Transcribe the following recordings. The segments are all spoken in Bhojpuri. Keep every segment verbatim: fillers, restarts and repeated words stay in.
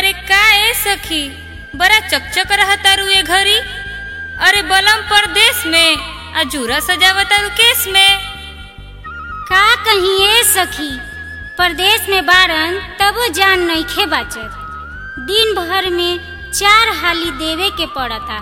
अरे का ए सखी बड़ा चकचक रहतारू ए घरी। अरे बलम परदेश में अजूरा सजावतारू केस में। का कहीं ए सखी परदेश में बारन तबो जान नइखे बाचत। दिन भर में चार हाली देवे के पड़ता।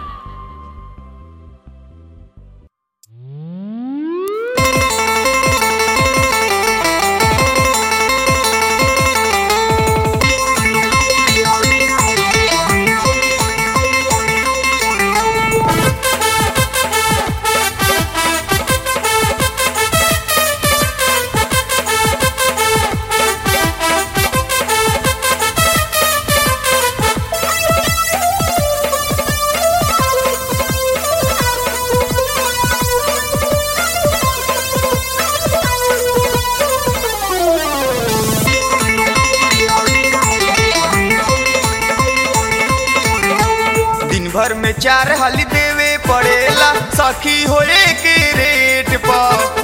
भर में चार हाली देवे पड़ेला सखी होए के रेट पर।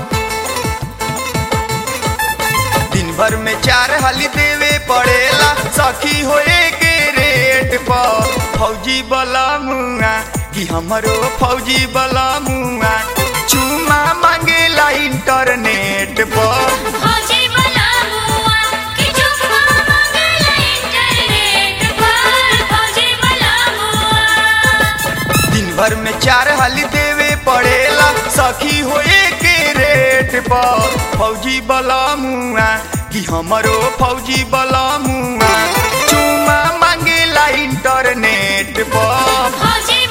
दिन भर में चार हाली देवे पड़ेला सखी होए के रेट पर। फौजी बला मुआ कि हमरो फौजी बला मुआ चुमा मांगेला इंटरनेट पर। भर में चार हाली देवे पड़ेला सखी होए के रेट पर। फौजी बला मुआ कि हमरो फौजी बला मुआ चुमा मांगेला इंटरनेट पर।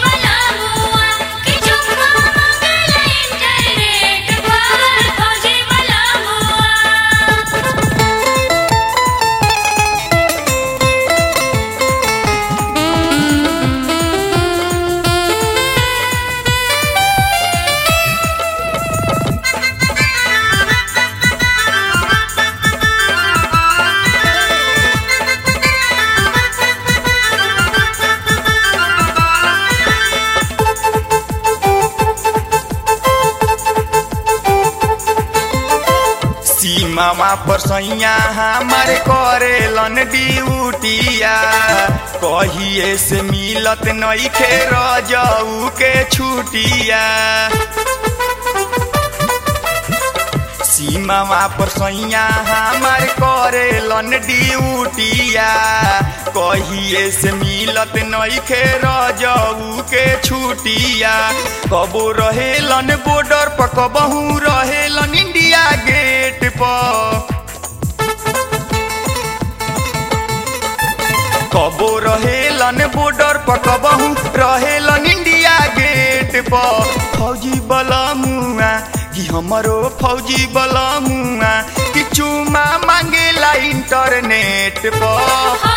मामा पर सैया हमारे करेलन ड्यूटिया कहिए से मिलत नइखे रजऊ के छुटिया। सीमा पर सैया हमारे करेलन ड्यूटिया कहिए से मिलत नइखे रजऊ के छुटिया। कबो रहेलन बॉर्डर पर कबहू रहेलन इंडिया गेट पर। कबो रहेलन बॉर्डर पर कबहू रहेलन इंडिया गेट पर। फौजी बला मुआ कि हमरो फौजी बला मुआ कि चुमा मांगेला इंटरनेट पर।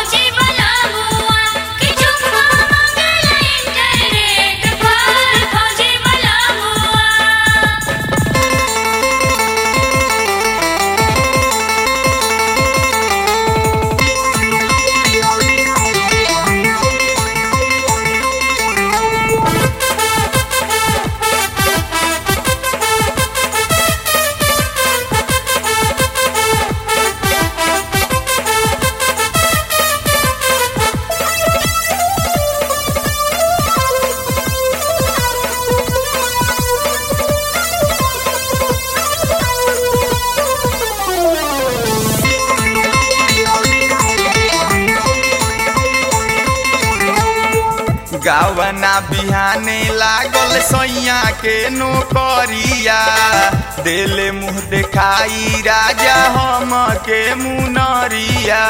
गावना बिहाने लागल सैया के नौकरिया देले मुँह देखाई राजा हम के मुनरिया।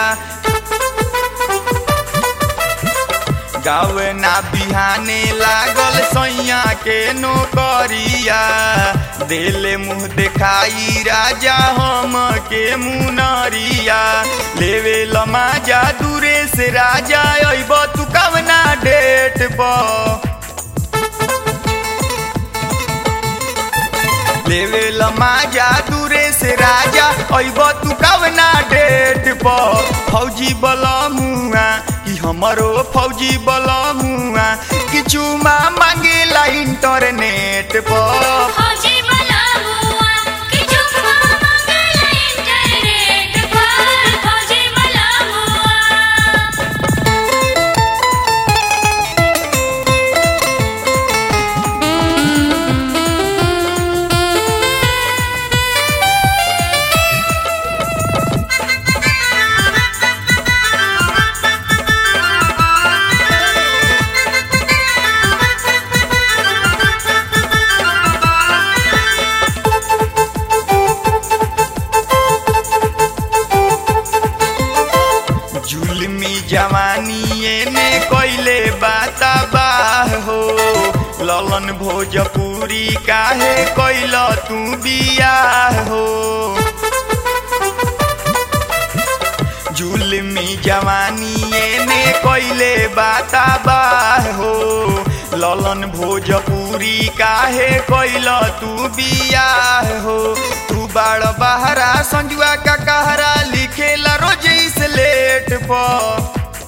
गावना बिहाने लागल सैया के नौकरिया देले मुँह देखाई राजा हम के मुनरिया। लेवे लमाजा दूरे से राजा अइब तू कवना डेट पर। लेवे लमाजा दूरे से राजा अइब तू कवना डेट पर। फौजी बला मुआ कि हमरो फौजी बला मुआ कि चुमा मांगेला इंटरनेट पर। फौजी बला मुआ कि चुमा मांगेला इंटरनेट पर। जवानी ने कोइले बाता बाह हो ललन भोजपुरी काहे कोइल तू बियाह हो जुलमी जवानी ने कोइले बाता बाह हो ललन भोजपुरी काहे कोइल तू बियाह हो तू बाड़ बहरा संजुआ का कहरा लिखेला रोज स्लेट पर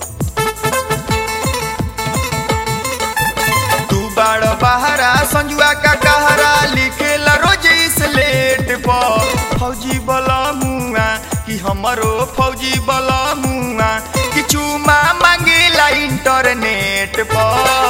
तू बाड़ बहरा संजुआ का कहरा लिखेला रोज स्लेट पर फौजी बला मुआ कि हमरो फौजी बला मुआ कि चुमा मांगेला इंटरनेट पर